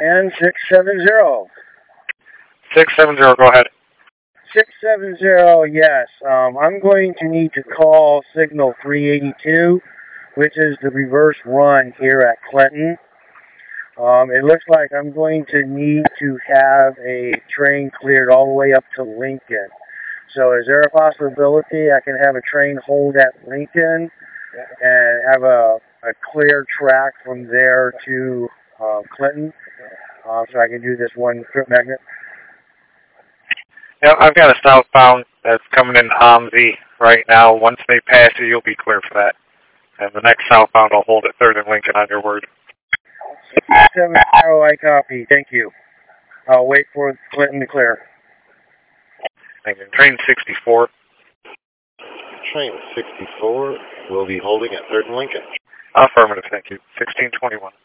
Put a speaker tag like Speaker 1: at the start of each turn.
Speaker 1: And 670.
Speaker 2: 670, go ahead.
Speaker 1: 670, yes. I'm going to need to call signal 382, which is the reverse run here at Clinton. It looks like I'm going to need to have a train cleared all the way up to Lincoln. So is there a possibility I can have a train hold at Lincoln and have a clear track from there to Clinton, so I can do this one trip magnet?
Speaker 2: Yeah, I've got a southbound that's coming in OMSI right now. Once they pass you, you'll be clear for that. And the next southbound will hold at 3rd and Lincoln on your word.
Speaker 1: 670, I copy. Thank you. I'll wait for Clinton to clear.
Speaker 2: Thank you. Train 64.
Speaker 3: Train 64 will be holding at 3rd and Lincoln.
Speaker 2: Affirmative, thank you. 1621.